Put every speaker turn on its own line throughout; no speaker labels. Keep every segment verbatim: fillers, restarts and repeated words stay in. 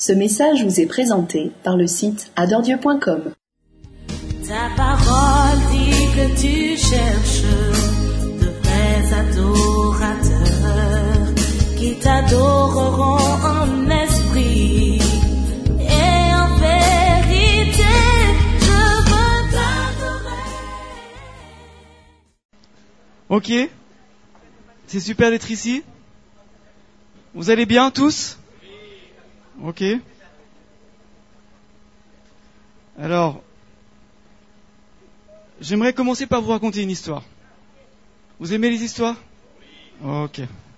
Ce message vous est présenté par le site adore dieu point com.
Ta parole dit que tu cherches de vrais adorateurs qui t'adoreront en esprit et en vérité. Je veux t'adorer.
Ok, c'est super d'être ici. Vous allez bien tous ? Ok. Alors, j'aimerais commencer par vous raconter une histoire. Vous aimez les histoires ? Ok.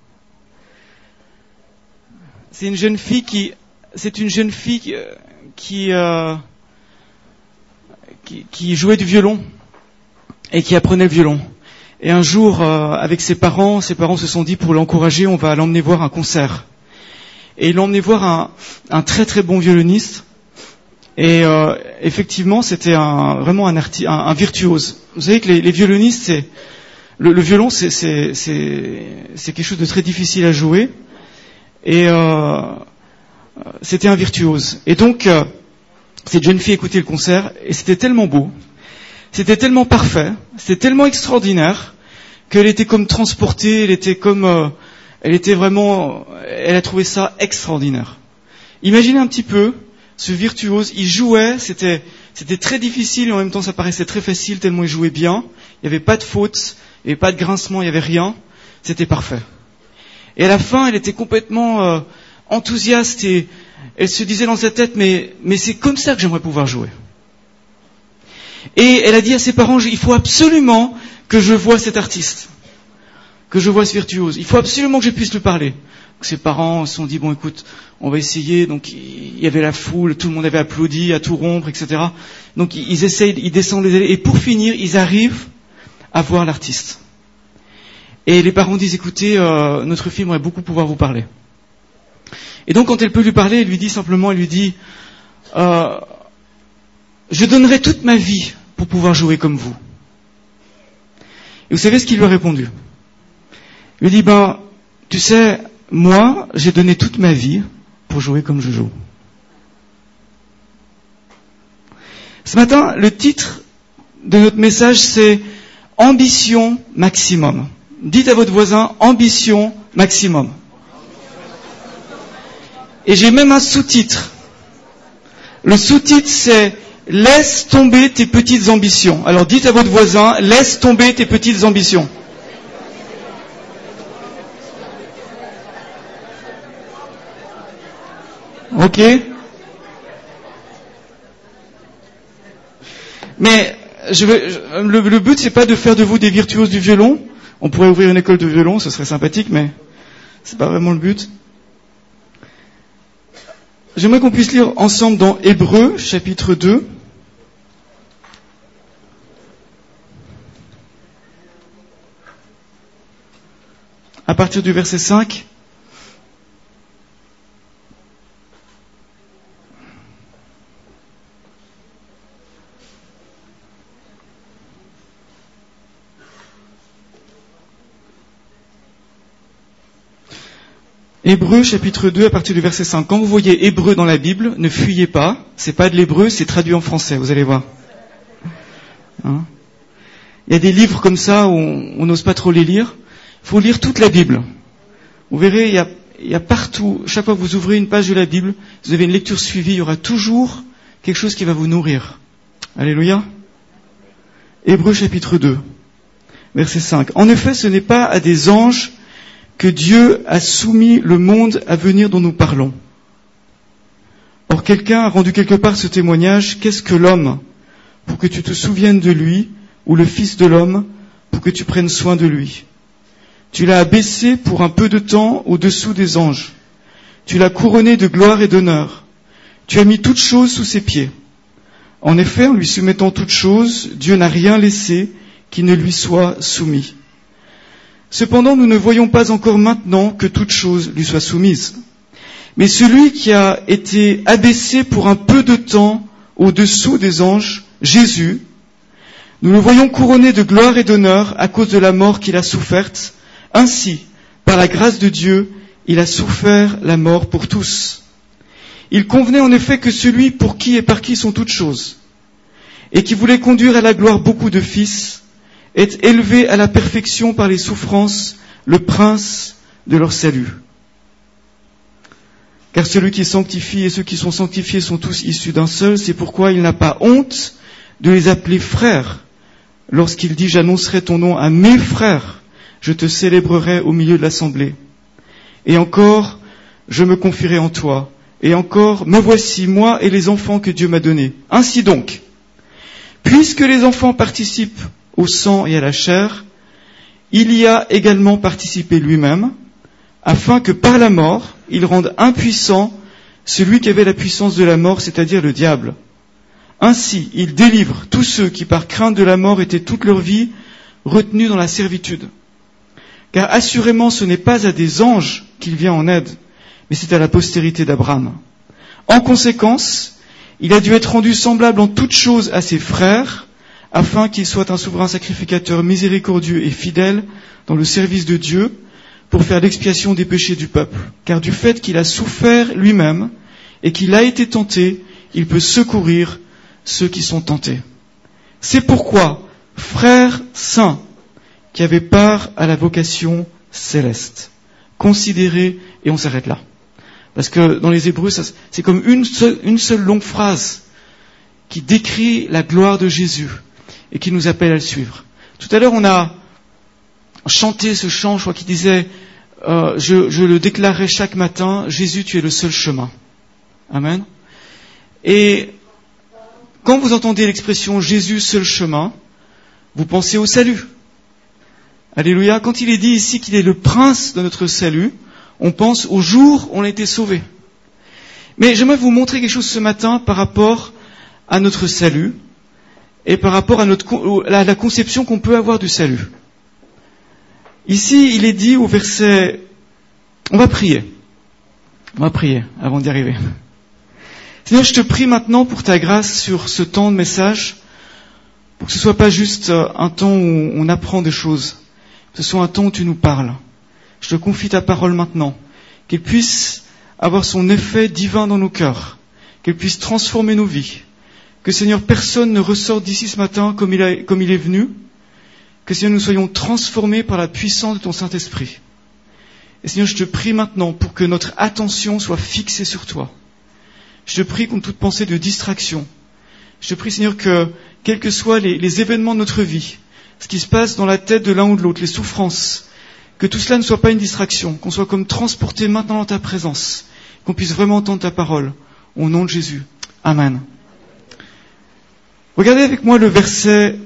C'est une jeune fille qui, c'est une jeune fille qui, qui, euh, qui, qui jouait du violon et qui apprenait le violon. Et un jour, euh, avec ses parents, ses parents se sont dit pour l'encourager, on va l'emmener voir un concert. Et ils l'ont emmené voir un, un très très bon violoniste. Et euh, effectivement, c'était un, vraiment un, arti- un, un virtuose. Vous savez que les, les violonistes, c'est, le, le violon, c'est, c'est, c'est, c'est quelque chose de très difficile à jouer. Et euh, c'était un virtuose. Et donc, euh, cette jeune fille écoutait le concert, et c'était tellement beau, c'était tellement parfait, c'était tellement extraordinaire, qu'elle était comme transportée, elle était comme... Euh, Elle était vraiment, elle a trouvé ça extraordinaire. Imaginez un petit peu ce virtuose, il jouait, c'était, c'était très difficile et en même temps ça paraissait très facile tellement il jouait bien. Il n'y avait pas de fautes, il n'y avait pas de grincement, il n'y avait rien. C'était parfait. Et à la fin, elle était complètement euh, enthousiaste et elle se disait dans sa tête, mais, mais c'est comme ça que j'aimerais pouvoir jouer. Et elle a dit à ses parents, il faut absolument que je voie cet artiste. Que je vois ce virtuose. Il faut absolument que je puisse lui parler. Donc, ses parents se sont dit, bon écoute, on va essayer. Donc il y avait la foule, tout le monde avait applaudi à tout rompre, et cetera. Donc ils essayent, ils descendent les allées. Et pour finir, ils arrivent à voir l'artiste. Et les parents disent, écoutez, euh, notre fille aimerait beaucoup pouvoir vous parler. Et donc quand elle peut lui parler, elle lui dit simplement, elle lui dit, euh, je donnerai toute ma vie pour pouvoir jouer comme vous. Et vous savez ce qu'il lui a répondu ? Il lui dit, ben, tu sais, moi, j'ai donné toute ma vie pour jouer comme je joue. Ce matin, le titre de notre message, c'est Ambition maximum. Dites à votre voisin, ambition maximum. Et j'ai même un sous-titre. Le sous-titre, c'est Laisse tomber tes petites ambitions. Alors dites à votre voisin, laisse tomber tes petites ambitions. Ok. Mais je veux, le, le but c'est pas de faire de vous des virtuoses du violon. On pourrait ouvrir une école de violon, ce serait sympathique, mais c'est pas vraiment le but. J'aimerais qu'on puisse lire ensemble dans Hébreux, chapitre deux. À partir du verset cinq. Hébreux chapitre deux à partir du verset cinq. Quand vous voyez hébreu dans la Bible, ne fuyez pas. C'est pas de l'hébreu, c'est traduit en français, vous allez voir. Hein? Il y a des livres comme ça où on n'ose pas trop les lire. Il faut lire toute la Bible. Vous verrez, il y a, il y a partout, chaque fois que vous ouvrez une page de la Bible, vous avez une lecture suivie, il y aura toujours quelque chose qui va vous nourrir. Alléluia. Hébreux chapitre deux, verset cinq. En effet, ce n'est pas à des anges que Dieu a soumis le monde à venir dont nous parlons. Or, quelqu'un a rendu quelque part ce témoignage, qu'est-ce que l'homme, pour que tu te souviennes de lui, ou le Fils de l'homme, pour que tu prennes soin de lui. Tu l'as abaissé pour un peu de temps au-dessous des anges. Tu l'as couronné de gloire et d'honneur. Tu as mis toutes choses sous ses pieds. En effet, en lui soumettant toutes choses, Dieu n'a rien laissé qui ne lui soit soumis. Cependant, nous ne voyons pas encore maintenant que toute chose lui soit soumise. Mais celui qui a été abaissé pour un peu de temps au-dessous des anges, Jésus, nous le voyons couronné de gloire et d'honneur à cause de la mort qu'il a soufferte. Ainsi, par la grâce de Dieu, il a souffert la mort pour tous. Il convenait en effet que celui pour qui et par qui sont toutes choses, et qui voulait conduire à la gloire beaucoup de fils, est élevé à la perfection par les souffrances, le prince de leur salut. Car celui qui sanctifie et ceux qui sont sanctifiés sont tous issus d'un seul, c'est pourquoi il n'a pas honte de les appeler frères. Lorsqu'il dit « J'annoncerai ton nom à mes frères, je te célébrerai au milieu de l'assemblée. Et encore, je me confierai en toi. Et encore, me voici, moi et les enfants que Dieu m'a donnés. Ainsi donc, puisque les enfants participent au sang et à la chair, il y a également participé lui-même, afin que par la mort, il rende impuissant celui qui avait la puissance de la mort, c'est-à-dire le diable. Ainsi, il délivre tous ceux qui, par crainte de la mort, étaient toute leur vie retenus dans la servitude. Car assurément, ce n'est pas à des anges qu'il vient en aide, mais c'est à la postérité d'Abraham. En conséquence, il a dû être rendu semblable en toutes choses à ses frères, afin qu'il soit un souverain sacrificateur miséricordieux et fidèle dans le service de Dieu, pour faire l'expiation des péchés du peuple. Car du fait qu'il a souffert lui-même et qu'il a été tenté, il peut secourir ceux qui sont tentés. C'est pourquoi, frères saints, qui avaient part à la vocation céleste, considérez, et on s'arrête là. Parce que dans les Hébreux, ça, c'est comme une seule, une seule longue phrase qui décrit la gloire de Jésus et qui nous appelle à le suivre. Tout à l'heure, on a chanté ce chant, je crois, qui disait euh, je, je le déclarerai chaque matin, Jésus, tu es le seul chemin. Amen. Et quand vous entendez l'expression Jésus, seul chemin, vous pensez au salut. Alléluia. Quand il est dit ici qu'il est le prince de notre salut, on pense au jour où on a été sauvé. Mais j'aimerais vous montrer quelque chose ce matin par rapport à notre salut et par rapport à, notre, à la conception qu'on peut avoir du salut. Ici, il est dit au verset... On va prier. On va prier avant d'y arriver. Seigneur, je te prie maintenant pour ta grâce sur ce temps de message, pour que ce ne soit pas juste un temps où on apprend des choses, que ce soit un temps où tu nous parles. Je te confie ta parole maintenant, qu'elle puisse avoir son effet divin dans nos cœurs, qu'elle puisse transformer nos vies, que Seigneur, personne ne ressorte d'ici ce matin comme il, a, comme il est venu, que Seigneur, nous soyons transformés par la puissance de ton Saint-Esprit. Et Seigneur, je te prie maintenant pour que notre attention soit fixée sur toi. Je te prie contre toute pensée de distraction. Je te prie, Seigneur, que, quels que soient les, les événements de notre vie, ce qui se passe dans la tête de l'un ou de l'autre, les souffrances, que tout cela ne soit pas une distraction, qu'on soit comme transporté maintenant dans ta présence, qu'on puisse vraiment entendre ta parole. Au nom de Jésus. Amen. Regardez avec moi le verset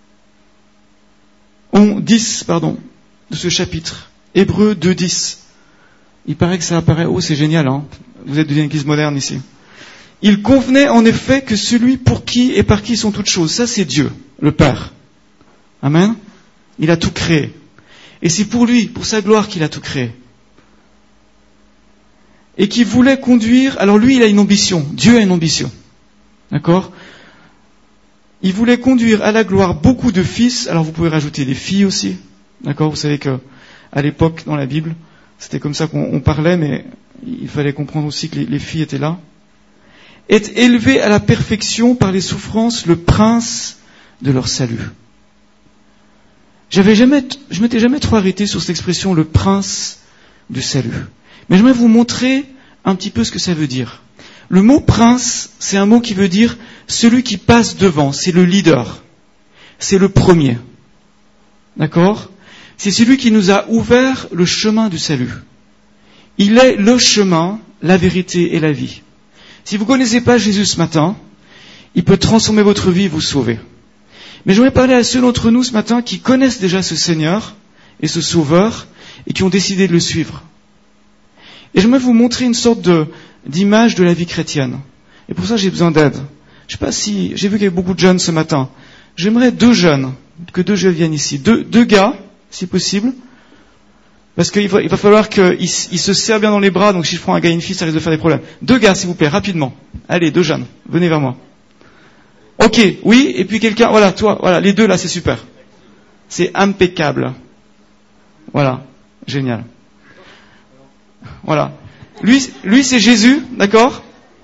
dix, pardon, de ce chapitre. Hébreux deux dix. Il paraît que ça apparaît. Oh, c'est génial, hein. Vous êtes de l'église moderne ici. Il convenait en effet que celui pour qui et par qui sont toutes choses, ça c'est Dieu, le Père. Amen. Il a tout créé. Et c'est pour lui, pour sa gloire qu'il a tout créé. Et qui voulait conduire, alors lui il a une ambition, Dieu a une ambition. D'accord ? Il voulait conduire à la gloire beaucoup de fils, alors vous pouvez rajouter des filles aussi. D'accord ? Vous savez que à l'époque, dans la Bible, c'était comme ça qu'on on parlait, mais il fallait comprendre aussi que les, les filles étaient là. Est élevé à la perfection par les souffrances, le prince de leur salut. J'avais jamais, je m'étais jamais trop arrêté sur cette expression, le prince du salut. Mais j'aimerais vous montrer un petit peu ce que ça veut dire. Le mot prince, c'est un mot qui veut dire celui qui passe devant, c'est le leader, c'est le premier. D'accord ? C'est celui qui nous a ouvert le chemin du salut. Il est le chemin, la vérité et la vie. Si vous ne connaissez pas Jésus ce matin, il peut transformer votre vie et vous sauver. Mais j'aimerais parler à ceux d'entre nous ce matin qui connaissent déjà ce Seigneur et ce Sauveur et qui ont décidé de le suivre. Et j'aimerais vous montrer une sorte de, d'image de la vie chrétienne. Et pour ça, j'ai besoin d'aide. Je ne sais pas si... J'ai vu qu'il y avait beaucoup de jeunes ce matin. J'aimerais deux jeunes, que deux jeunes viennent ici. Deux, deux gars, si possible. Parce qu'il va, il va falloir qu'ils ils se serrent bien dans les bras, donc si je prends un gars et une fille, ça risque de faire des problèmes. Deux gars, s'il vous plaît, rapidement. Allez, deux jeunes, venez vers moi. Ok, oui, et puis quelqu'un, voilà, toi, voilà, les deux là, c'est super. C'est impeccable. Voilà, génial. Voilà. Lui, lui c'est Jésus, d'accord ?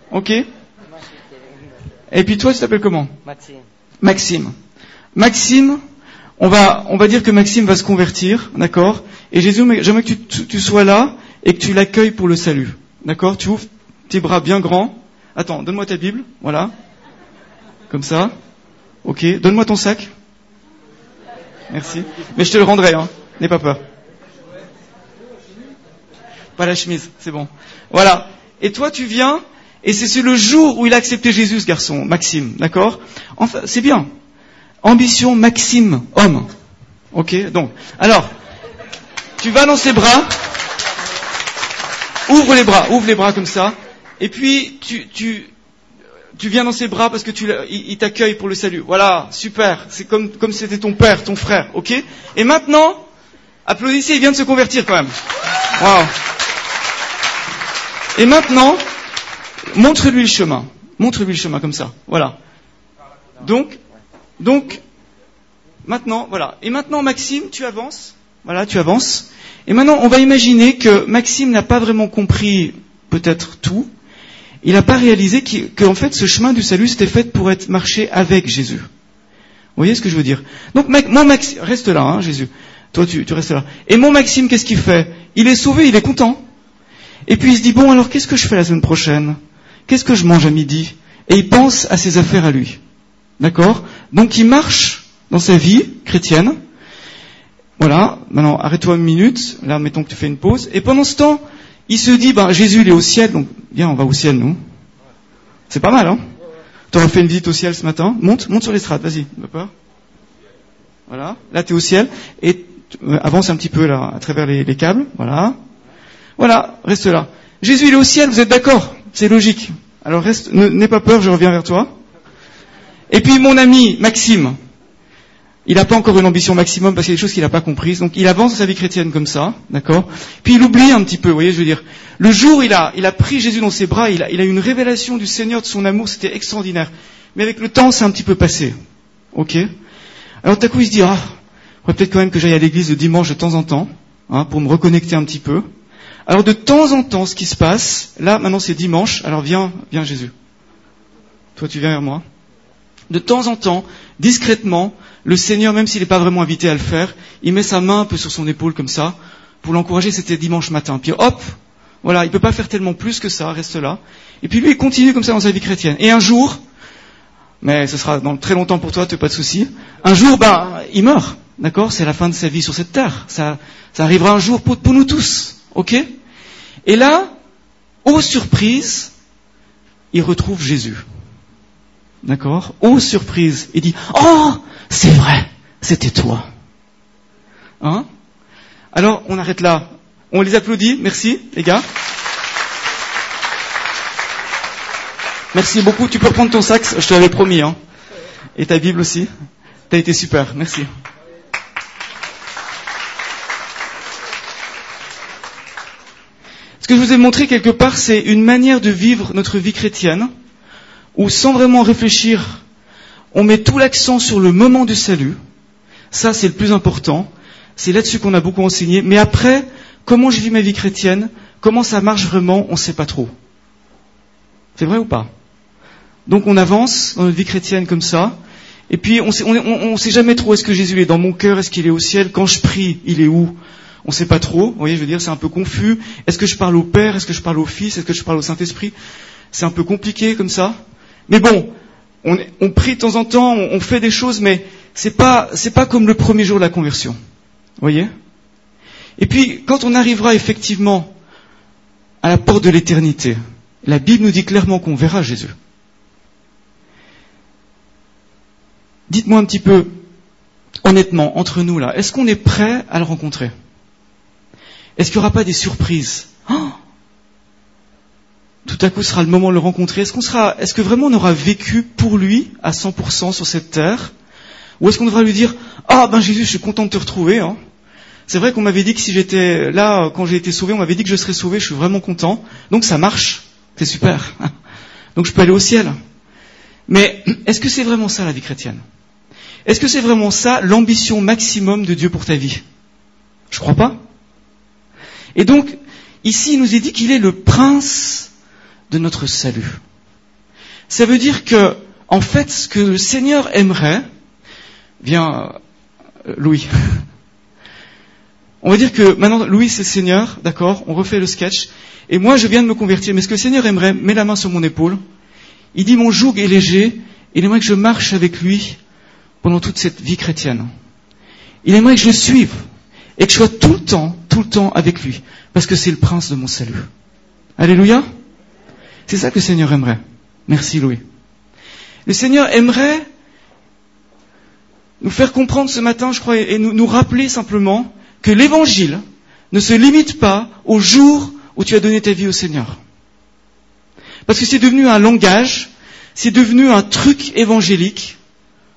Ok? Et puis toi, tu t'appelles comment?
Maxime.
Maxime. Maxime, on va, on va dire que Maxime va se convertir, d'accord? Et Jésus, j'aimerais que tu, tu sois là et que tu l'accueilles pour le salut. D'accord? Tu ouvres tes bras bien grands. Attends, donne-moi ta Bible. Voilà. Comme ça. Ok. Donne-moi ton sac. Merci. Mais je te le rendrai, hein. N'aie pas peur. Pas la chemise, c'est bon. Voilà. Et toi, tu viens, et c'est le jour où il a accepté Jésus, ce garçon, Maxime. D'accord? Enfin, c'est bien. Ambition Maxime, homme. Ok? Donc, alors, tu vas dans ses bras. Ouvre les bras, ouvre les bras comme ça. Et puis, tu, tu, tu viens dans ses bras parce que tu, il, il t'accueille pour le salut. Voilà, super. C'est comme, comme si c'était ton père, ton frère, ok? Et maintenant, applaudissez, il vient de se convertir quand même. Wow. Et maintenant, montre-lui le chemin. Montre-lui le chemin comme ça. Voilà. Donc, donc, maintenant, voilà. Et maintenant, Maxime, tu avances. Voilà, tu avances. Et maintenant, on va imaginer que Maxime n'a pas vraiment compris peut-être tout. Il n'a pas réalisé qu'en fait, ce chemin du salut, c'était fait pour être marché avec Jésus. Vous voyez ce que je veux dire? Donc, mon Maxime, reste là, hein, Jésus. Toi, tu, tu restes là. Et mon Maxime, qu'est-ce qu'il fait? Il est sauvé, il est content. Et puis, il se dit, bon, alors, qu'est-ce que je fais la semaine prochaine? Qu'est-ce que je mange à midi? Et il pense à ses affaires à lui. D'accord? Donc, il marche dans sa vie chrétienne. Voilà, maintenant arrête-toi une minute, là mettons que tu fais une pause, et pendant ce temps, il se dit, ben Jésus il est au ciel, donc viens on va au ciel nous. C'est pas mal, hein? T'auras fait une visite au ciel ce matin, monte, monte sur l'estrade, vas-y, pas peur. Voilà, là t'es au ciel, et euh, avance un petit peu là, à travers les, les câbles, voilà. Voilà, reste là. Jésus il est au ciel, vous êtes d'accord? C'est logique. Alors reste, n'aie pas peur, je reviens vers toi. Et puis mon ami Maxime, il n'a pas encore une ambition maximum parce qu'il y a des choses qu'il n'a pas comprises. Donc il avance dans sa vie chrétienne comme ça, d'accord? Puis il oublie un petit peu, vous voyez, je veux dire. Le jour où il a, il a pris Jésus dans ses bras, il a, il a eu une révélation du Seigneur, de son amour, c'était extraordinaire. Mais avec le temps, c'est un petit peu passé. Ok? Alors tout à coup, il se dit, ah, il faudrait peut-être quand même que j'aille à l'église le dimanche de temps en temps, hein, pour me reconnecter un petit peu. Alors de temps en temps, ce qui se passe, là, maintenant c'est dimanche, alors viens, viens Jésus. Toi, tu viens vers moi. De temps en temps, discrètement, le Seigneur, même s'il n'est pas vraiment invité à le faire, il met sa main un peu sur son épaule comme ça, pour l'encourager, c'était dimanche matin. Puis hop, voilà, il ne peut pas faire tellement plus que ça, reste là. Et puis lui, il continue comme ça dans sa vie chrétienne. Et un jour, mais ce sera dans très longtemps pour toi, tu n'as pas de souci, un jour, ben, il meurt, d'accord? C'est la fin de sa vie sur cette terre. Ça, ça arrivera un jour pour, pour nous tous, ok? Et là, ô surprise, il retrouve Jésus. D'accord? Oh, surprise! Il dit, oh, c'est vrai, c'était toi. Hein? Alors, on arrête là. On les applaudit. Merci, les gars. Merci beaucoup. Tu peux reprendre ton sac, je te l'avais promis, hein. Et ta Bible aussi. T'as été super. Merci. Ce que je vous ai montré quelque part, c'est une manière de vivre notre vie chrétienne où sans vraiment réfléchir, on met tout l'accent sur le moment du salut. Ça, c'est le plus important. C'est là-dessus qu'on a beaucoup enseigné. Mais après, comment je vis ma vie chrétienne, comment ça marche vraiment, on ne sait pas trop. C'est vrai ou pas? Donc on avance dans notre vie chrétienne comme ça. Et puis on ne sait, on, on, on sait jamais trop, est-ce que Jésus est dans mon cœur, est-ce qu'il est au ciel? Quand je prie, il est où? On ne sait pas trop. Vous voyez, je veux dire, c'est un peu confus. Est-ce que je parle au Père? Est-ce que je parle au Fils? Est-ce que je parle au Saint-Esprit? C'est un peu compliqué comme ça. Mais bon, on, on prie de temps en temps, on, on fait des choses, mais c'est pas, c'est pas comme le premier jour de la conversion. Vous voyez? Et puis, quand on arrivera effectivement à la porte de l'éternité, la Bible nous dit clairement qu'on verra Jésus. Dites-moi un petit peu, honnêtement, entre nous là, est-ce qu'on est prêt à le rencontrer? Est-ce qu'il n'y aura pas des surprises? Oh, tout à coup, ce sera le moment de le rencontrer. Est-ce qu'on sera, est-ce que vraiment on aura vécu pour lui à cent pour cent sur cette terre? Ou est-ce qu'on devra lui dire, ah ben Jésus, je suis content de te retrouver, hein. C'est vrai qu'on m'avait dit que si j'étais là, quand j'ai été sauvé, on m'avait dit que je serais sauvé, je suis vraiment content. Donc ça marche, c'est super. Donc je peux aller au ciel. Mais est-ce que c'est vraiment ça la vie chrétienne? Est-ce que c'est vraiment ça l'ambition maximum de Dieu pour ta vie? Je crois pas. Et donc, ici, il nous est dit qu'il est le prince de notre salut. Ça veut dire que, en fait, ce que le Seigneur aimerait, viens, euh, Louis. On va dire que maintenant, Louis c'est le Seigneur, d'accord, on refait le sketch, et moi je viens de me convertir, mais ce que le Seigneur aimerait, met la main sur mon épaule, il dit mon joug est léger, il aimerait que je marche avec lui pendant toute cette vie chrétienne. Il aimerait que je le suive, et que je sois tout le temps, tout le temps avec lui, parce que c'est le prince de mon salut. Alléluia. C'est ça que le Seigneur aimerait. Merci Louis. Le Seigneur aimerait nous faire comprendre ce matin, je crois, et nous, nous rappeler simplement que l'évangile ne se limite pas au jour où tu as donné ta vie au Seigneur. Parce que c'est devenu un langage, c'est devenu un truc évangélique, d'accord ?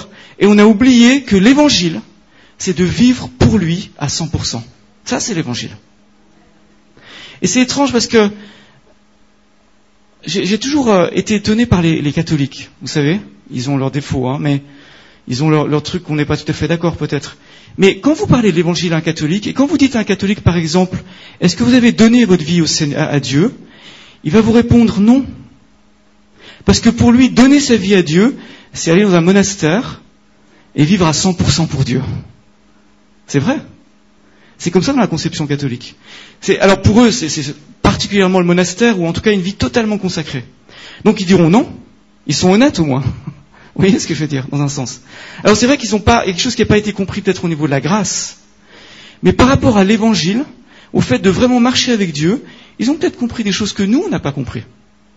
Et on a oublié que l'évangile, c'est de vivre pour lui à cent pour cent. Ça, c'est l'évangile. Et c'est étrange parce que j'ai, j'ai toujours euh, été étonné par les, les catholiques. Vous savez, ils ont leurs défauts, hein, mais ils ont leurs leur trucs qu'on n'est pas tout à fait d'accord peut-être. Mais quand vous parlez de l'évangile à un catholique, et quand vous dites à un catholique par exemple, est-ce que vous avez donné votre vie au Seigneur, à, à Dieu ? Il va vous répondre non. Parce que pour lui, donner sa vie à Dieu, c'est aller dans un monastère et vivre à cent pour cent pour Dieu. C'est vrai. C'est comme ça dans la conception catholique. C'est, alors pour eux, c'est, c'est particulièrement le monastère, ou en tout cas une vie totalement consacrée. Donc ils diront non, ils sont honnêtes au moins. Vous voyez ce que je veux dire, dans un sens. Alors c'est vrai qu'ils n'ont pas, quelque chose qui n'a pas été compris peut-être au niveau de la grâce, mais par rapport à l'évangile, au fait de vraiment marcher avec Dieu, ils ont peut-être compris des choses que nous, on n'a pas compris. Vous voyez ?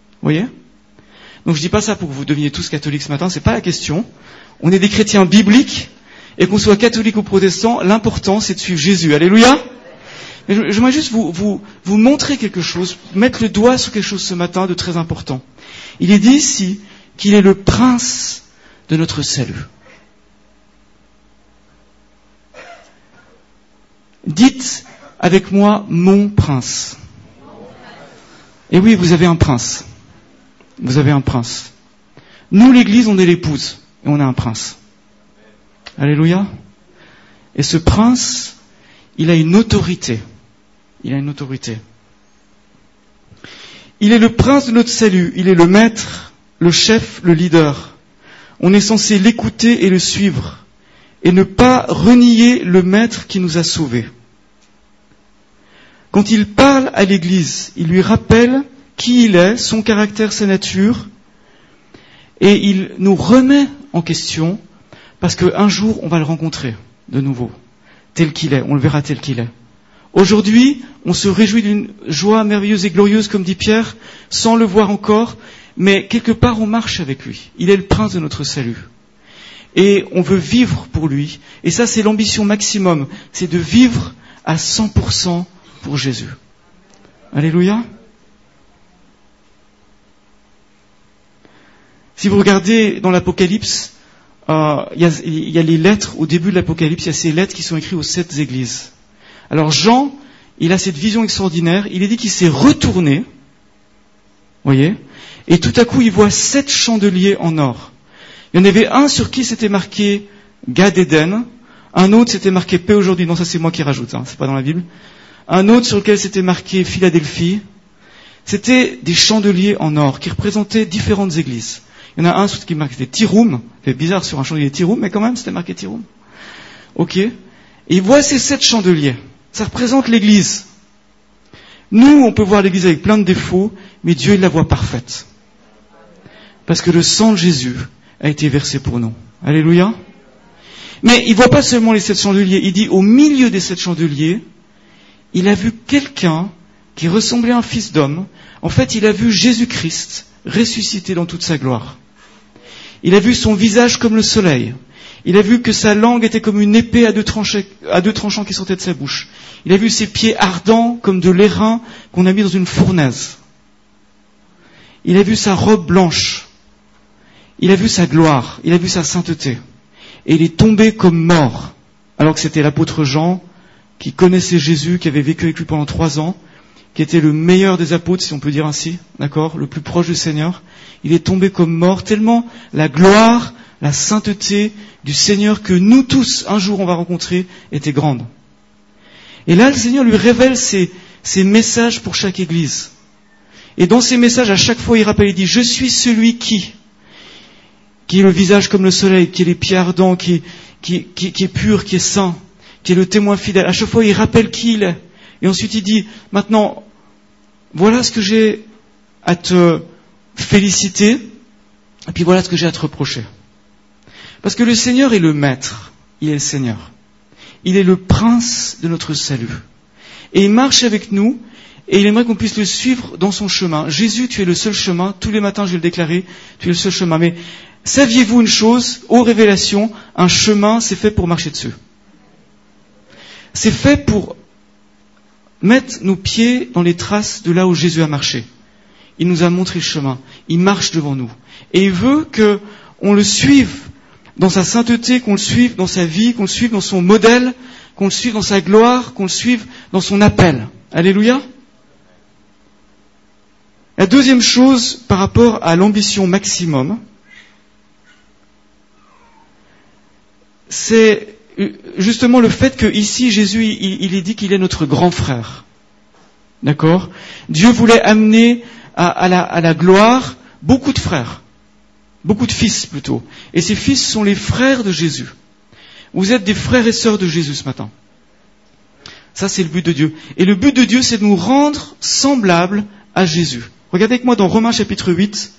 Donc je dis pas ça pour que vous deveniez tous catholiques ce matin, c'est pas la question. On est des chrétiens bibliques, et qu'on soit catholique ou protestant, l'important c'est de suivre Jésus. Alléluia. Mais j'aimerais juste vous, vous, vous montrer quelque chose, mettre le doigt sur quelque chose ce matin de très important. Il est dit ici qu'il est le prince de notre salut. Dites avec moi mon prince. Et oui, vous avez un prince. Vous avez un prince. Nous, l'Église, on est l'épouse et on a un prince. Alléluia. Et ce prince, il a une autorité. Il a une autorité. Il est le prince de notre salut. Il est le maître, le chef, le leader. On est censé l'écouter et le suivre. Et ne pas renier le maître qui nous a sauvés. Quand il parle à l'Église, il lui rappelle qui il est, son caractère, sa nature. Et il nous remet en question. Parce qu'un jour, on va le rencontrer de nouveau, tel qu'il est, on le verra tel qu'il est. Aujourd'hui, on se réjouit d'une joie merveilleuse et glorieuse, comme dit Pierre, sans le voir encore, mais quelque part, on marche avec lui. Il est le prince de notre salut. Et on veut vivre pour lui. Et ça, c'est l'ambition maximum, c'est de vivre à cent pour cent pour Jésus. Alléluia. Si vous regardez dans l'Apocalypse, Euh, il, y a, il y a les lettres, au début de l'Apocalypse, il y a ces lettres qui sont écrites aux sept églises. Alors Jean, il a cette vision extraordinaire, il est dit qu'il s'est retourné, voyez, et tout à coup il voit sept chandeliers en or. Il y en avait un sur qui c'était marqué Gad d'Éden, un autre c'était marqué paix aujourd'hui, non ça c'est moi qui rajoute, hein, c'est pas dans la Bible, un autre sur lequel c'était marqué Philadelphie. C'était des chandeliers en or qui représentaient différentes églises. Il y en a un qui marquait Tirum. C'est bizarre sur un chandelier Tirum, mais quand même, c'était marqué Tirum. Ok. Et il voit ces sept chandeliers. Ça représente l'Église. Nous, on peut voir l'Église avec plein de défauts, mais Dieu, il la voit parfaite. Parce que le sang de Jésus a été versé pour nous. Alléluia. Mais il voit pas seulement les sept chandeliers. Il dit, au milieu des sept chandeliers, il a vu quelqu'un qui ressemblait à un fils d'homme. En fait, il a vu Jésus-Christ ressuscité dans toute sa gloire. Il a vu son visage comme le soleil. Il a vu que sa langue était comme une épée à deux, tranchets, à deux tranchants qui sortait de sa bouche. Il a vu ses pieds ardents comme de l'airain qu'on a mis dans une fournaise. Il a vu sa robe blanche. Il a vu sa gloire. Il a vu sa sainteté. Et il est tombé comme mort. Alors que c'était l'apôtre Jean qui connaissait Jésus, qui avait vécu avec lui pendant trois ans, qui était le meilleur des apôtres, si on peut dire ainsi, d'accord, le plus proche du Seigneur. Il est tombé comme mort, tellement la gloire, la sainteté du Seigneur que nous tous, un jour, on va rencontrer, était grande. Et là, le Seigneur lui révèle ses, ses messages pour chaque église. Et dans ces messages, à chaque fois, il rappelle, il dit, je suis celui qui, qui est le visage comme le soleil, qui est les pieds ardents, qui, qui, qui, qui est pur, qui est saint, qui est le témoin fidèle. À chaque fois, il rappelle qui il est. Et ensuite, il dit, maintenant, voilà ce que j'ai à te féliciter, et puis voilà ce que j'ai à te reprocher. Parce que le Seigneur est le Maître, il est le Seigneur. Il est le Prince de notre salut. Et il marche avec nous, et il aimerait qu'on puisse le suivre dans son chemin. Jésus, tu es le seul chemin. Tous les matins, je vais le déclarer, tu es le seul chemin. Mais saviez-vous une chose, aux révélations, un chemin, c'est fait pour marcher dessus. C'est fait pour mettre nos pieds dans les traces de là où Jésus a marché. Il nous a montré le chemin. Il marche devant nous. Et il veut qu'on le suive dans sa sainteté, qu'on le suive dans sa vie, qu'on le suive dans son modèle, qu'on le suive dans sa gloire, qu'on le suive dans son appel. Alléluia. La deuxième chose par rapport à l'ambition maximum, c'est justement le fait que ici Jésus il, il est dit qu'il est notre grand frère. D'accord ? Dieu voulait amener à, à, la, à la gloire beaucoup de frères, beaucoup de fils plutôt. Et ces fils sont les frères de Jésus. Vous êtes des frères et sœurs de Jésus ce matin. Ça c'est le but de Dieu. Et le but de Dieu c'est de nous rendre semblables à Jésus. Regardez avec moi dans Romains chapitre huit.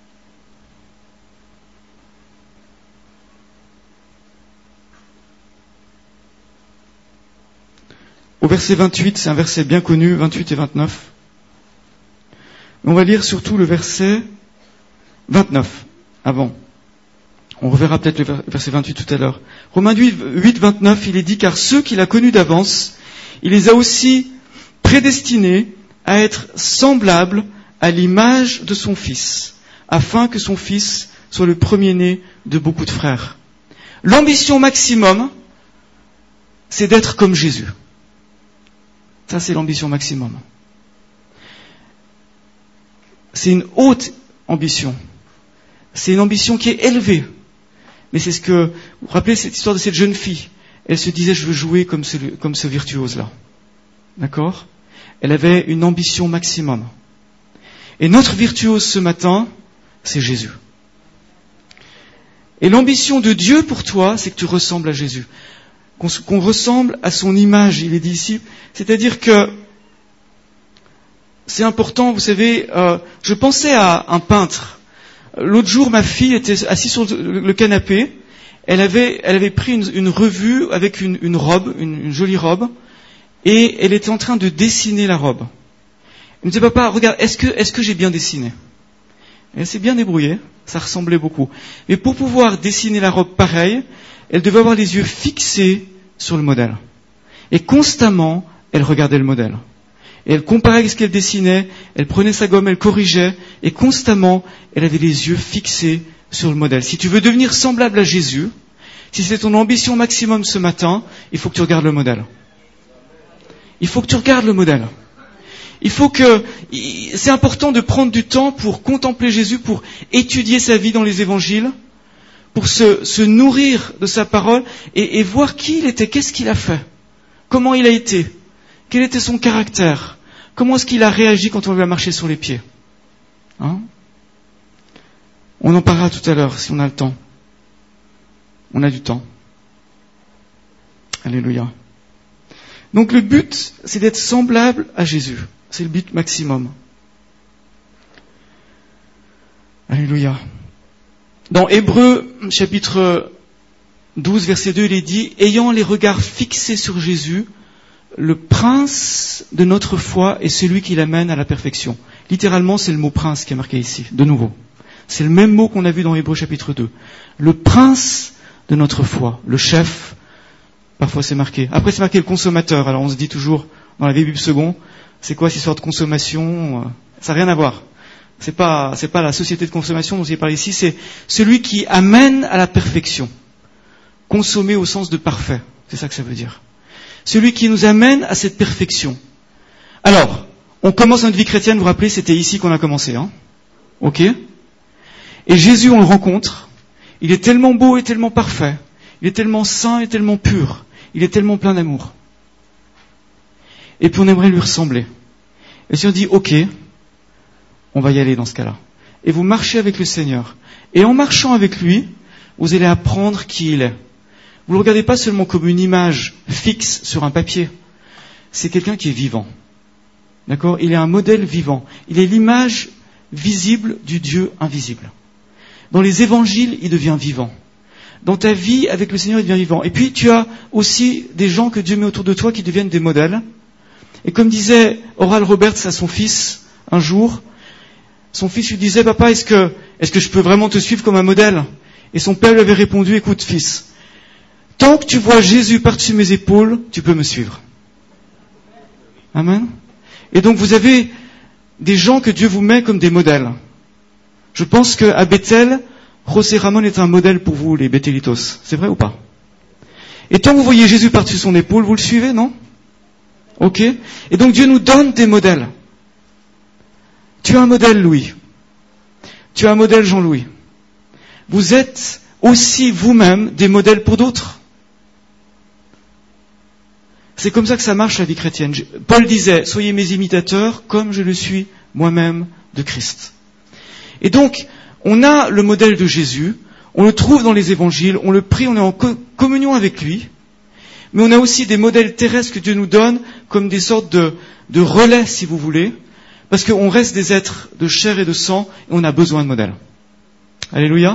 Au verset vingt-huit, c'est un verset bien connu, vingt-huit et vingt-neuf. On va lire surtout le verset vingt-neuf, avant. On reverra peut-être le verset vingt-huit tout à l'heure. Romains huit, vingt-neuf, il est dit, car ceux qu'il a connus d'avance, il les a aussi prédestinés à être semblables à l'image de son Fils, afin que son Fils soit le premier-né de beaucoup de frères. L'ambition maximum, c'est d'être comme Jésus. Ça, c'est l'ambition maximum. C'est une haute ambition. C'est une ambition qui est élevée. Mais c'est ce que... Vous vous rappelez cette histoire de cette jeune fille? Elle se disait, je veux jouer comme ce, comme ce virtuose-là. D'accord? Elle avait une ambition maximum. Et notre virtuose ce matin, c'est Jésus. Et l'ambition de Dieu pour toi, c'est que tu ressembles à Jésus. Qu'on, qu'on ressemble à son image, il est dit ici. C'est-à-dire que c'est important, vous savez, euh, je pensais à un peintre. L'autre jour, ma fille était assise sur le, le canapé. Elle avait, elle avait pris une, une revue avec une, une robe, une, une jolie robe, et elle était en train de dessiner la robe. Elle me disait, papa, regarde, est-ce que, est-ce que j'ai bien dessiné? Elle s'est bien débrouillée, ça ressemblait beaucoup. Mais pour pouvoir dessiner la robe pareille, elle devait avoir les yeux fixés sur le modèle. Et constamment, elle regardait le modèle. Et elle comparait ce qu'elle dessinait, elle prenait sa gomme, elle corrigeait, et constamment, elle avait les yeux fixés sur le modèle. Si tu veux devenir semblable à Jésus, si c'est ton ambition maximum ce matin, il faut que tu regardes le modèle. Il faut que tu regardes le modèle. Il faut que, c'est important de prendre du temps pour contempler Jésus, pour étudier sa vie dans les évangiles, pour se, se nourrir de sa parole et, et voir qui il était, qu'est-ce qu'il a fait, comment il a été, quel était son caractère, comment est-ce qu'il a réagi quand on lui a marché sur les pieds. Hein? On en parlera tout à l'heure si on a le temps. On a du temps. Alléluia. Donc le but, c'est d'être semblable à Jésus. C'est le but maximum. Alléluia. Dans Hébreux, chapitre douze, verset deux, il est dit, ayant les regards fixés sur Jésus, le prince de notre foi est celui qui l'amène à la perfection. Littéralement, c'est le mot prince qui est marqué ici, de nouveau. C'est le même mot qu'on a vu dans Hébreux chapitre deux. Le prince de notre foi, le chef, parfois c'est marqué. Après c'est marqué le consommateur, alors on se dit toujours, dans la Bible second, c'est quoi cette histoire de consommation? Ça n'a rien à voir. C'est pas, c'est pas la société de consommation dont il parle ici, c'est celui qui amène à la perfection. Consommer au sens de parfait. C'est ça que ça veut dire. Celui qui nous amène à cette perfection. Alors, on commence notre vie chrétienne, vous vous rappelez, c'était ici qu'on a commencé, hein? Ok? Et Jésus, on le rencontre. Il est tellement beau et tellement parfait. Il est tellement saint et tellement pur. Il est tellement plein d'amour. Et puis on aimerait lui ressembler. Et si on dit, ok, on va y aller dans ce cas-là. Et vous marchez avec le Seigneur. Et en marchant avec lui, vous allez apprendre qui il est. Vous ne le regardez pas seulement comme une image fixe sur un papier. C'est quelqu'un qui est vivant. D'accord ? Il est un modèle vivant. Il est l'image visible du Dieu invisible. Dans les évangiles, il devient vivant. Dans ta vie avec le Seigneur, il devient vivant. Et puis, tu as aussi des gens que Dieu met autour de toi qui deviennent des modèles. Et comme disait Oral Roberts à son fils un jour, son fils lui disait, papa, est-ce que, est-ce que je peux vraiment te suivre comme un modèle ? Et son père lui avait répondu, écoute, fils, tant que tu vois Jésus par-dessus mes épaules, tu peux me suivre. Amen. Et donc, vous avez des gens que Dieu vous met comme des modèles. Je pense qu'à Bethel, José Ramon est un modèle pour vous, les Bethelitos. C'est vrai ou pas ? Et tant que vous voyez Jésus par-dessus son épaule, vous le suivez, non ? Ok ? Et donc Dieu nous donne des modèles. Tu as un modèle, Louis. Tu as un modèle, Jean-Louis. Vous êtes aussi vous-même des modèles pour d'autres. C'est comme ça que ça marche la vie chrétienne. Paul disait, soyez mes imitateurs comme je le suis moi-même de Christ. Et donc, on a le modèle de Jésus, on le trouve dans les évangiles, on le prie, on est en co- communion avec lui, mais on a aussi des modèles terrestres que Dieu nous donne comme des sortes de, de relais, si vous voulez, parce qu'on reste des êtres de chair et de sang, et on a besoin de modèles. Alléluia.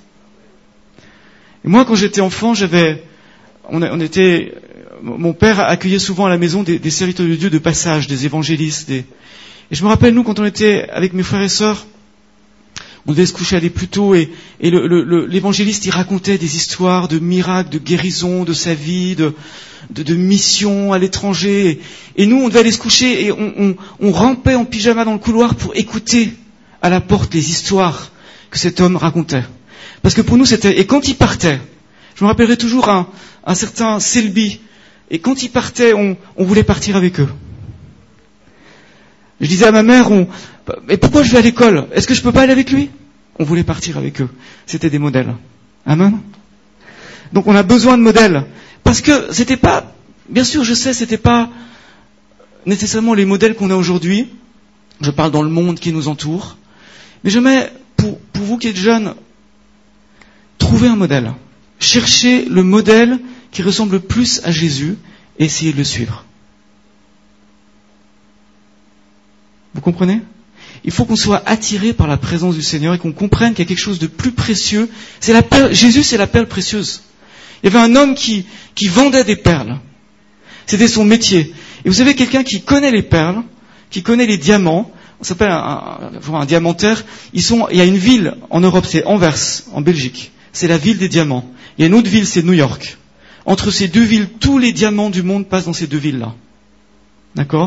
Et moi, quand j'étais enfant, j'avais, on, on était, mon père accueillait souvent à la maison des, des serviteurs de Dieu de passage, des évangélistes, des, et je me rappelle, nous, quand on était avec mes frères et sœurs, on devait se coucher aller plus tôt et, et le, le, l'évangéliste il racontait des histoires de miracles, de guérison, de sa vie, de, de, de missions à l'étranger. Et, et nous on devait aller se coucher et on, on, on rampait en pyjama dans le couloir pour écouter à la porte les histoires que cet homme racontait. Parce que pour nous c'était... Et quand il partait, je me rappellerai toujours un, un certain Selby, et quand il partait, on, on voulait partir avec eux. Je disais à ma mère, on, mais pourquoi je vais à l'école ? Est-ce que je peux pas aller avec lui ? On voulait partir avec eux. C'était des modèles. Amen. Donc on a besoin de modèles. Parce que c'était pas, bien sûr je sais, c'était pas nécessairement les modèles qu'on a aujourd'hui. Je parle dans le monde qui nous entoure. Mais je mets, pour, pour vous qui êtes jeunes, trouvez un modèle. Cherchez le modèle qui ressemble plus à Jésus et essayez de le suivre. Vous comprenez ? Il faut qu'on soit attiré par la présence du Seigneur et qu'on comprenne qu'il y a quelque chose de plus précieux. C'est la perle, Jésus, c'est la perle précieuse. Il y avait un homme qui, qui vendait des perles. C'était son métier. Et vous savez, quelqu'un qui connaît les perles, qui connaît les diamants, on s'appelle un, un, un diamantaire, ils sont, il y a une ville en Europe, c'est Anvers, en Belgique. C'est la ville des diamants. Il y a une autre ville, c'est New York. Entre ces deux villes, tous les diamants du monde passent dans ces deux villes-là. D'accord ?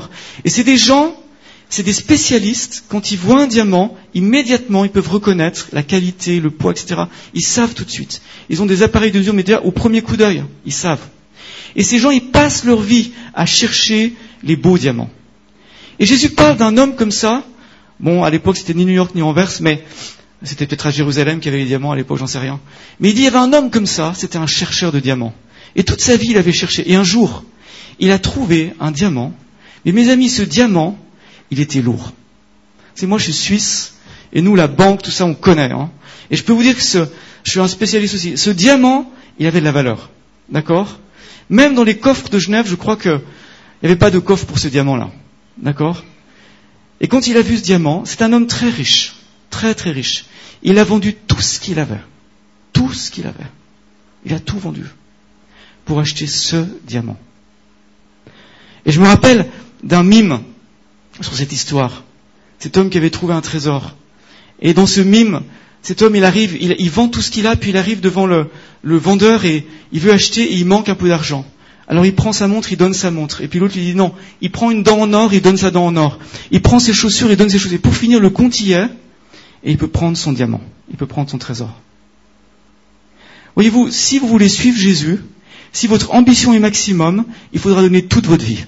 Et c'est des gens... C'est des spécialistes, quand ils voient un diamant, immédiatement, ils peuvent reconnaître la qualité, le poids, et cetera. Ils savent tout de suite. Ils ont des appareils de mesure, mais déjà, au premier coup d'œil, ils savent. Et ces gens, ils passent leur vie à chercher les beaux diamants. Et Jésus parle d'un homme comme ça. Bon, à l'époque, c'était ni New York, ni Anvers, mais c'était peut-être à Jérusalem qu'il y avait les diamants à l'époque, j'en sais rien. Mais il dit, il y avait un homme comme ça, c'était un chercheur de diamants. Et toute sa vie, il avait cherché. Et un jour, il a trouvé un diamant. Mais mes amis, ce diamant, il était lourd. C'est moi, je suis suisse, et nous, la banque, tout ça, on connaît. Hein. Et je peux vous dire que ce, je suis un spécialiste aussi. Ce diamant, il avait de la valeur. D'accord ? Même dans les coffres de Genève, je crois qu'il n'y avait pas de coffre pour ce diamant-là. D'accord ? Et quand il a vu ce diamant, c'est un homme très riche. Très, très riche. Il a vendu tout ce qu'il avait. Tout ce qu'il avait. Il a tout vendu. Pour acheter ce diamant. Et je me rappelle d'un mime sur cette histoire. Cet homme qui avait trouvé un trésor. Et dans ce mime, cet homme, il arrive, il, il vend tout ce qu'il a, puis il arrive devant le, le vendeur et il veut acheter et il manque un peu d'argent. Alors il prend sa montre, il donne sa montre. Et puis l'autre lui dit non. Il prend une dent en or, il donne sa dent en or. Il prend ses chaussures, il donne ses chaussures. Pour finir, le compte y est et il peut prendre son diamant. Il peut prendre son trésor. Voyez-vous, si vous voulez suivre Jésus, si votre ambition est maximum, il faudra donner toute votre vie.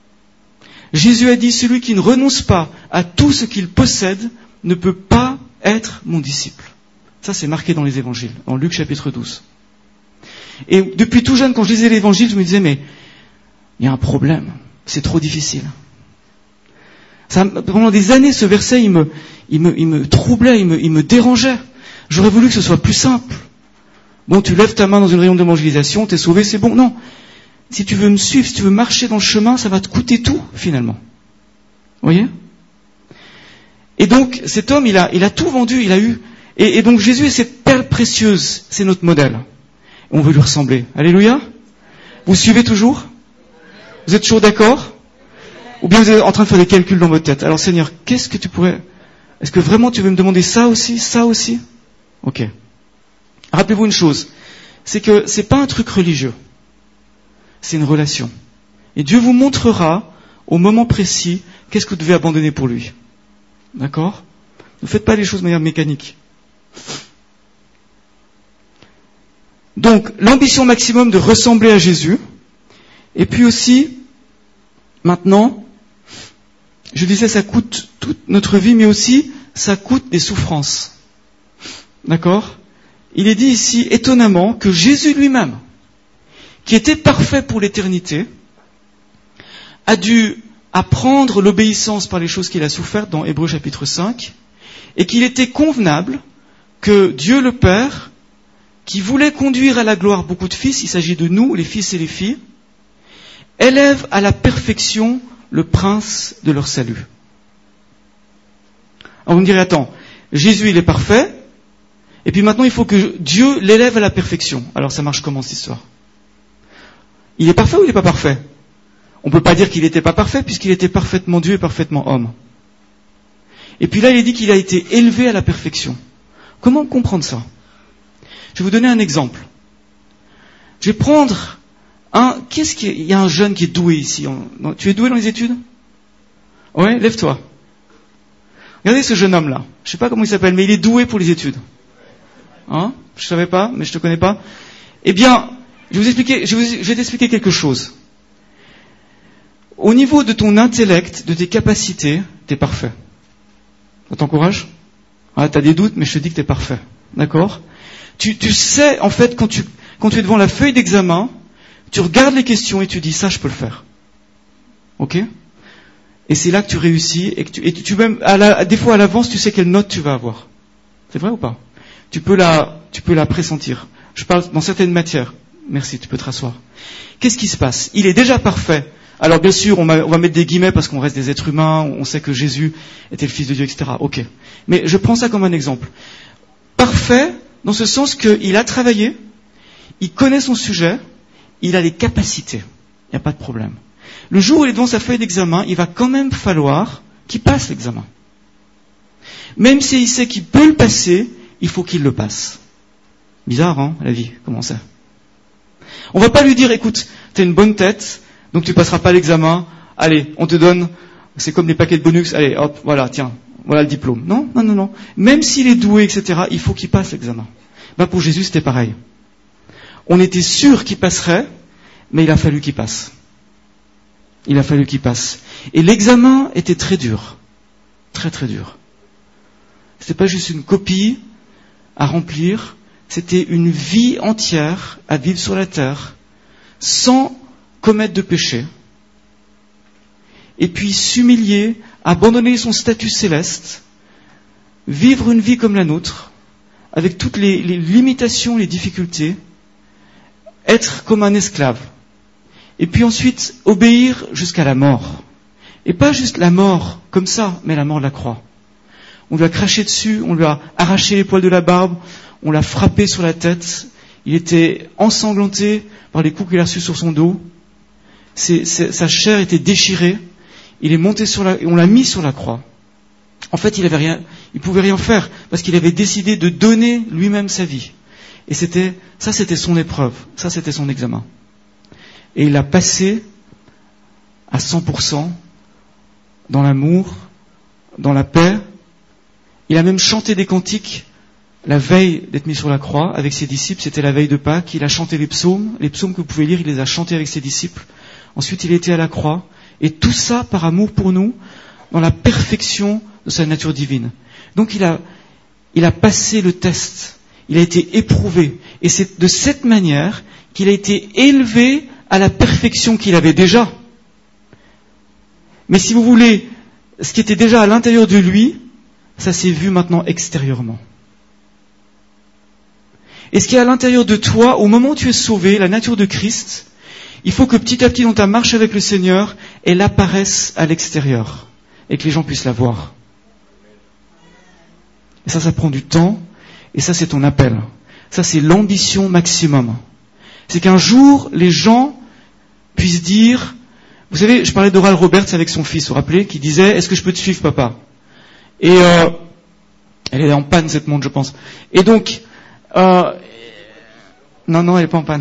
Jésus a dit, celui qui ne renonce pas à tout ce qu'il possède ne peut pas être mon disciple. Ça, c'est marqué dans les évangiles, dans Luc chapitre douze. Et depuis tout jeune, quand je lisais l'évangile, je me disais, mais il y a un problème, c'est trop difficile. Ça, pendant des années, ce verset, il me, il me, il me troublait, il me, il me dérangeait. J'aurais voulu que ce soit plus simple. Bon, tu lèves ta main dans une réunion d'évangélisation, t'es sauvé, c'est bon. Non. Si tu veux me suivre, si tu veux marcher dans le chemin, ça va te coûter tout, finalement. Vous voyez? Et donc, cet homme, il a, il a tout vendu, il a eu. Et, et donc, Jésus est cette perle précieuse, c'est notre modèle. On veut lui ressembler. Alléluia. Vous suivez toujours? Vous êtes toujours d'accord? Ou bien vous êtes en train de faire des calculs dans votre tête? Alors, Seigneur, qu'est-ce que tu pourrais... Est-ce que vraiment tu veux me demander ça aussi, ça aussi? Ok. Rappelez-vous une chose, c'est que c'est pas un truc religieux. C'est une relation. Et Dieu vous montrera, au moment précis, qu'est-ce que vous devez abandonner pour lui. D'accord? Ne faites pas les choses de manière mécanique. Donc, l'ambition maximum de ressembler à Jésus. Et puis aussi, maintenant, je disais, ça coûte toute notre vie, mais aussi, ça coûte des souffrances. D'accord? Il est dit ici, étonnamment, que Jésus lui-même, qui était parfait pour l'éternité, a dû apprendre l'obéissance par les choses qu'il a souffertes dans Hébreux chapitre cinq, et qu'il était convenable que Dieu le Père, qui voulait conduire à la gloire beaucoup de fils, il s'agit de nous, les fils et les filles, élève à la perfection le prince de leur salut. Alors vous me direz, attends, Jésus il est parfait, et puis maintenant il faut que Dieu l'élève à la perfection. Alors ça marche comment cette histoire? Il est parfait ou il n'est pas parfait? On ne peut pas dire qu'il n'était pas parfait, puisqu'il était parfaitement Dieu et parfaitement homme. Et puis là il est dit qu'il a été élevé à la perfection. Comment comprendre ça? Je vais vous donner un exemple. Je vais prendre un... Qu'est-ce qui est... Il y a un jeune qui est doué ici. Tu es doué dans les études? Ouais, lève-toi. Regardez ce jeune homme-là. Je ne sais pas comment il s'appelle, mais il est doué pour les études. Hein? Je ne savais pas, mais je ne te connais pas. Eh bien, je vais, vous expliquer, je, vais vous, je vais t'expliquer quelque chose. Au niveau de ton intellect, de tes capacités, tu es parfait. Ça t'encourage? Ah, tu as des doutes, mais je te dis que tu es parfait. D'accord? Tu, tu sais, en fait, quand tu, quand tu es devant la feuille d'examen, tu regardes les questions et tu dis, ça, je peux le faire. Ok? Et c'est là que tu réussis, et que tu, et tu, tu même, à la, des fois à l'avance, tu sais quelle note tu vas avoir. C'est vrai ou pas? Tu peux la, tu peux la pressentir. Je parle dans certaines matières. Merci, tu peux te rasseoir. Qu'est-ce qui se passe? Il est déjà parfait. Alors bien sûr, on, on va mettre des guillemets parce qu'on reste des êtres humains, on sait que Jésus était le Fils de Dieu, et cetera. Ok. Mais je prends ça comme un exemple. Parfait, dans ce sens qu'il a travaillé, il connaît son sujet, il a les capacités. Il n'y a pas de problème. Le jour où il est devant sa feuille d'examen, il va quand même falloir qu'il passe l'examen. Même s'il sait qu'il peut le passer, il faut qu'il le passe. Bizarre, hein, la vie, comment ça? On va pas lui dire, écoute, t'as une bonne tête, donc tu passeras pas l'examen, allez, on te donne, c'est comme les paquets de bonus, allez, hop, voilà, tiens, voilà le diplôme. Non, non, non, non. Même s'il est doué, et cetera, il faut qu'il passe l'examen. Ben pour Jésus, c'était pareil. On était sûr qu'il passerait, mais il a fallu qu'il passe. Il a fallu qu'il passe. Et l'examen était très dur. Très très dur. C'était pas juste une copie à remplir, c'était une vie entière à vivre sur la terre, sans commettre de péché. Et puis s'humilier, abandonner son statut céleste, vivre une vie comme la nôtre, avec toutes les, les limitations, les difficultés, être comme un esclave. Et puis ensuite, obéir jusqu'à la mort. Et pas juste la mort comme ça, mais la mort de la croix. On lui a craché dessus, on lui a arraché les poils de la barbe, on l'a frappé sur la tête, il était ensanglanté par les coups qu'il a reçus sur son dos, c'est, c'est, sa chair était déchirée, il est monté sur la, on l'a mis sur la croix. En fait, il avait rien, il pouvait rien faire, parce qu'il avait décidé de donner lui-même sa vie. Et c'était, ça c'était son épreuve, ça c'était son examen. Et il a passé à cent pour cent dans l'amour, dans la paix. Il a même chanté des cantiques la veille d'être mis sur la croix avec ses disciples. C'était la veille de Pâques. Il a chanté les psaumes. Les psaumes que vous pouvez lire, il les a chantés avec ses disciples. Ensuite, il était à la croix. Et tout ça par amour pour nous, dans la perfection de sa nature divine. Donc il a, il a passé le test. Il a été éprouvé. Et c'est de cette manière qu'il a été élevé à la perfection qu'il avait déjà. Mais si vous voulez ce qui était déjà à l'intérieur de lui, ça s'est vu maintenant extérieurement. Et ce qui est à l'intérieur de toi, au moment où tu es sauvé, la nature de Christ, il faut que petit à petit dans ta marche avec le Seigneur, elle apparaisse à l'extérieur et que les gens puissent la voir. Et ça, ça prend du temps, et ça, c'est ton appel. Ça, c'est l'ambition maximum. C'est qu'un jour, les gens puissent dire... Vous savez, je parlais d'Oral Roberts avec son fils, vous vous rappelez, qui disait « Est-ce que je peux te suivre, papa ?» Et euh, elle est en panne, cette montre, je pense. Et donc... Euh, non, non, elle n'est pas en panne.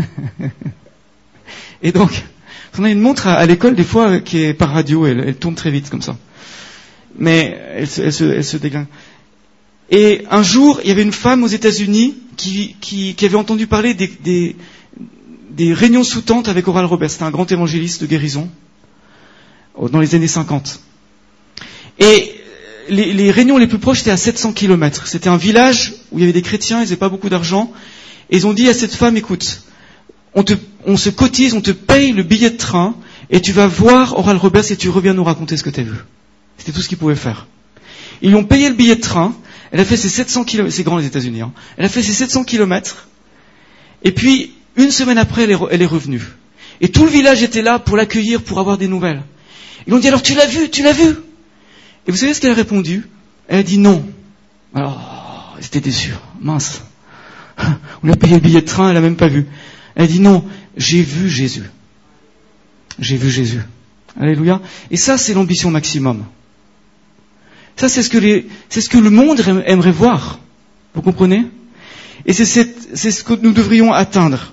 Et donc, on a une montre à, à l'école, des fois, qui est par radio, elle, elle tourne très vite, comme ça. Mais elle se, elle se, elle se déglingue. Et un jour, il y avait une femme aux États-Unis qui, qui, qui avait entendu parler des, des, des réunions sous tente avec Oral Roberts. C'était un grand évangéliste de guérison dans les années cinquante. Et les, les réunions les plus proches étaient à sept cents kilomètres. C'était un village où il y avait des chrétiens, ils n'avaient pas beaucoup d'argent. Et ils ont dit à cette femme, écoute, on, te, on se cotise, on te paye le billet de train, et tu vas voir Oral Roberts et tu reviens nous raconter ce que tu as vu. C'était tout ce qu'ils pouvaient faire. Ils lui ont payé le billet de train. Elle a fait ses sept cents kilomètres, c'est grand les États-Unis, hein. Elle a fait ses sept cents kilomètres, et puis, une semaine après, elle est, re, elle est revenue. Et tout le village était là pour l'accueillir, pour avoir des nouvelles. Ils lui ont dit, alors tu l'as vu, tu l'as vu? Et vous savez ce qu'elle a répondu? Elle a dit non. Alors, elle était déçue. Mince. On a payé le billet de train, elle n'a même pas vu. Elle a dit non, j'ai vu Jésus. J'ai vu Jésus. Alléluia. Et ça, c'est l'ambition maximum. Ça, c'est ce que les, c'est ce que le monde aimerait voir. Vous comprenez? Et c'est, cette, c'est ce que nous devrions atteindre.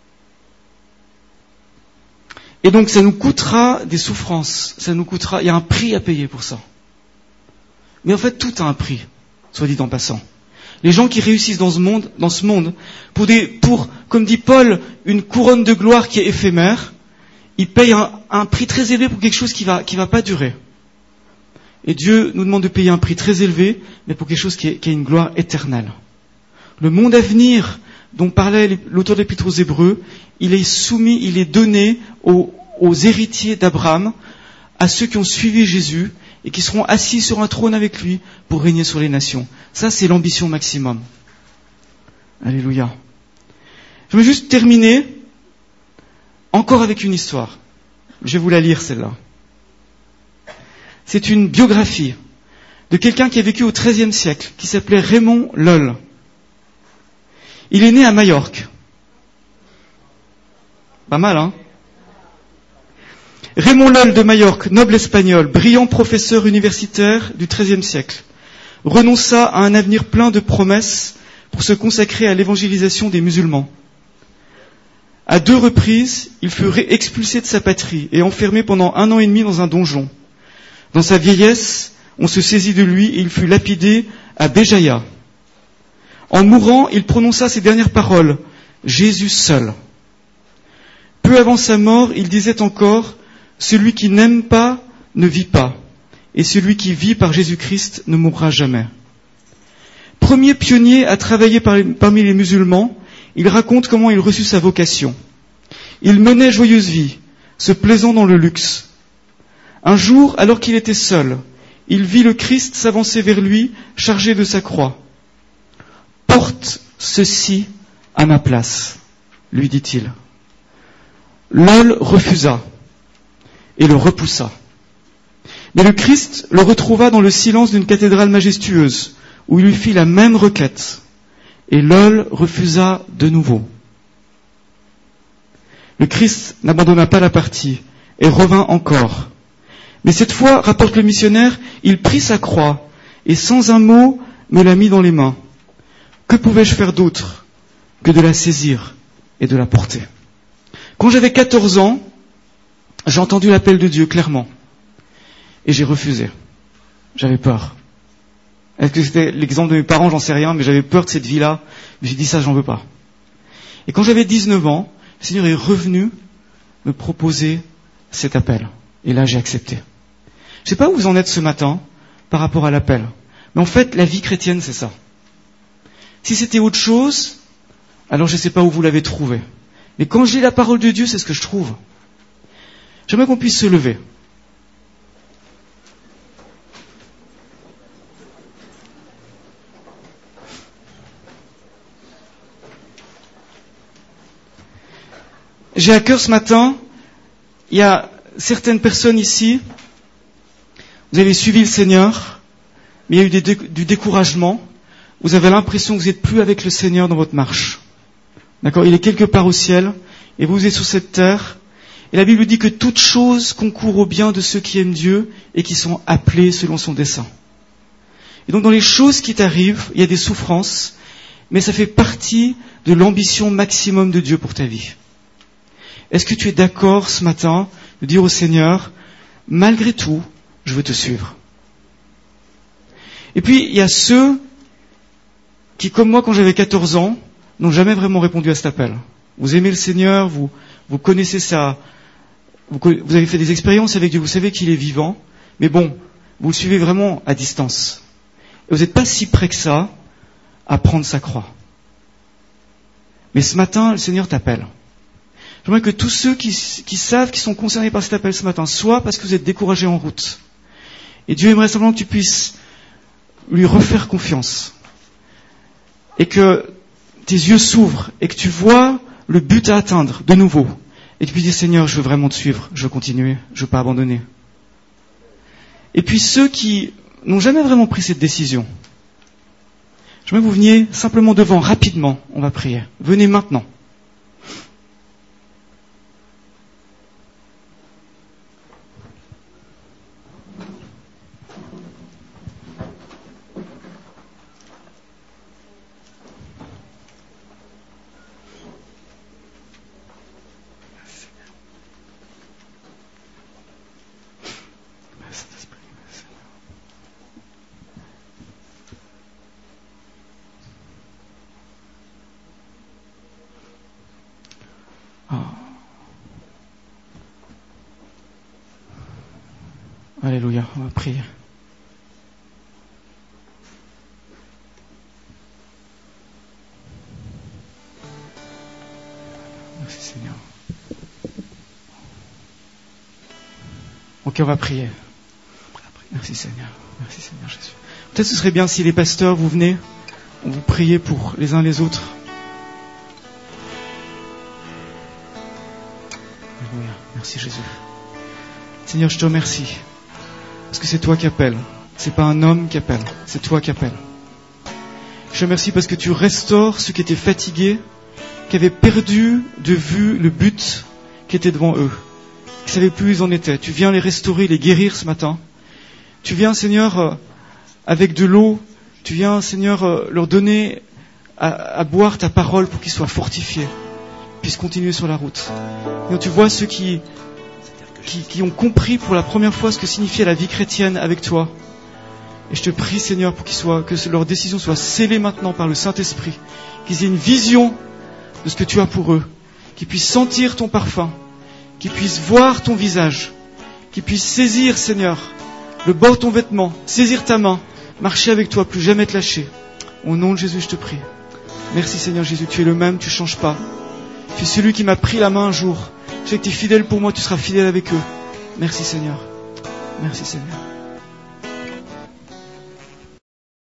Et donc, ça nous coûtera des souffrances. Ça nous coûtera, il y a un prix à payer pour ça. Mais en fait, tout a un prix, soit dit en passant. Les gens qui réussissent dans ce monde, dans ce monde, pour des, pour, comme dit Paul, une couronne de gloire qui est éphémère, ils payent un, un prix très élevé pour quelque chose qui va, qui va pas durer. Et Dieu nous demande de payer un prix très élevé, mais pour quelque chose qui, est, qui a une gloire éternelle. Le monde à venir, dont parlait l'auteur de l'Épître aux Hébreux, il est soumis, il est donné aux, aux héritiers d'Abraham, à ceux qui ont suivi Jésus, et qui seront assis sur un trône avec lui pour régner sur les nations. Ça, c'est l'ambition maximum. Alléluia. Je vais juste terminer encore avec une histoire. Je vais vous la lire, celle-là. C'est une biographie de quelqu'un qui a vécu au treizième siècle, qui s'appelait Raymond Lull. Il est né à Majorque. Pas mal, hein? Raymond Lull de Majorque, noble espagnol, brillant professeur universitaire du treizième siècle, renonça à un avenir plein de promesses pour se consacrer à l'évangélisation des musulmans. À deux reprises, il fut expulsé de sa patrie et enfermé pendant un an et demi dans un donjon. Dans sa vieillesse, on se saisit de lui et il fut lapidé à Béjaïa. En mourant, il prononça ces dernières paroles, « Jésus seul ». Peu avant sa mort, il disait encore, « Celui qui n'aime pas ne vit pas, et celui qui vit par Jésus-Christ ne mourra jamais ». Premier pionnier à travailler parmi les musulmans, il raconte comment il reçut sa vocation. Il menait joyeuse vie, se plaisant dans le luxe. Un jour, alors qu'il était seul, il vit le Christ s'avancer vers lui, chargé de sa croix. « Porte ceci à ma place », lui dit-il. Lull refusa et le repoussa. Mais le Christ le retrouva dans le silence d'une cathédrale majestueuse, où il lui fit la même requête. Et Lull refusa de nouveau. Le Christ n'abandonna pas la partie et revint encore. Mais cette fois, rapporte le missionnaire, il prit sa croix et sans un mot me la mit dans les mains. Que pouvais-je faire d'autre que de la saisir et de la porter? Quand j'avais quatorze ans, j'ai entendu l'appel de Dieu clairement. Et j'ai refusé. J'avais peur. Est-ce que c'était l'exemple de mes parents? J'en sais rien, mais j'avais peur de cette vie-là. J'ai dit ça, j'en veux pas. Et quand j'avais dix-neuf ans, le Seigneur est revenu me proposer cet appel. Et là, j'ai accepté. Je ne sais pas où vous en êtes ce matin par rapport à l'appel. Mais en fait, la vie chrétienne, c'est ça. Si c'était autre chose, alors je ne sais pas où vous l'avez trouvé. Mais quand je lis la parole de Dieu, c'est ce que je trouve. J'aimerais qu'on puisse se lever. j'ai à cœur ce matin, il y a certaines personnes ici, vous avez suivi le Seigneur, mais il y a eu des dé- du découragement, vous avez l'impression que vous n'êtes plus avec le Seigneur dans votre marche. D'accord ? Il est quelque part au ciel, et vous êtes sur cette terre, et la Bible dit que toute chose concourt au bien de ceux qui aiment Dieu et qui sont appelés selon son dessein. Et donc dans les choses qui t'arrivent, il y a des souffrances, mais ça fait partie de l'ambition maximum de Dieu pour ta vie. Est-ce que tu es d'accord ce matin de dire au Seigneur, malgré tout, je veux te suivre? Et puis il y a ceux qui, comme moi quand j'avais quatorze ans, n'ont jamais vraiment répondu à cet appel. Vous aimez le Seigneur, vous, vous connaissez ça, vous, vous avez fait des expériences avec Dieu, vous savez qu'il est vivant, mais bon, vous le suivez vraiment à distance. Et vous n'êtes pas si près que ça à prendre sa croix. Mais ce matin, le Seigneur t'appelle. J'aimerais que tous ceux qui, qui savent, qui sont concernés par cet appel ce matin, soit parce que vous êtes découragés en route, et Dieu aimerait simplement que tu puisses lui refaire confiance, et que tes yeux s'ouvrent, et que tu vois le but à atteindre de nouveau, et que tu puisses dire, Seigneur, je veux vraiment te suivre, je veux continuer, je veux pas abandonner. Et puis ceux qui n'ont jamais vraiment pris cette décision, j'aimerais que vous veniez simplement devant, rapidement, on va prier. Venez maintenant. Alléluia, on va prier. Merci Seigneur. Ok, on va prier. Merci Seigneur. Merci Seigneur Jésus. Peut-être ce serait bien si les pasteurs, vous venez, on vous priez pour les uns les autres. Alléluia. Merci Jésus. Seigneur, je te remercie. Parce que c'est toi qui appelles. C'est pas un homme qui appelle. C'est toi qui appelles. Je te remercie parce que tu restaures ceux qui étaient fatigués, qui avaient perdu de vue le but qui était devant eux, qui ne savaient plus où ils en étaient. Tu viens les restaurer, les guérir ce matin. Tu viens, Seigneur, avec de l'eau. Tu viens, Seigneur, leur donner à, à boire ta parole pour qu'ils soient fortifiés, puissent continuer sur la route. Et tu vois ceux qui... Qui, qui ont compris pour la première fois ce que signifiait la vie chrétienne avec toi. Et je te prie, Seigneur, pour qu'ils soient, que leur décision soit scellée maintenant par le Saint-Esprit, qu'ils aient une vision de ce que tu as pour eux, qu'ils puissent sentir ton parfum, qu'ils puissent voir ton visage, qu'ils puissent saisir, Seigneur, le bord de ton vêtement, saisir ta main, marcher avec toi, plus jamais te lâcher. Au nom de Jésus, je te prie. Merci, Seigneur Jésus, tu es le même, tu ne changes pas. Tu es celui qui m'a pris la main un jour. Je sais que tu es fidèle pour moi, tu seras fidèle avec eux. Merci Seigneur. Merci Seigneur.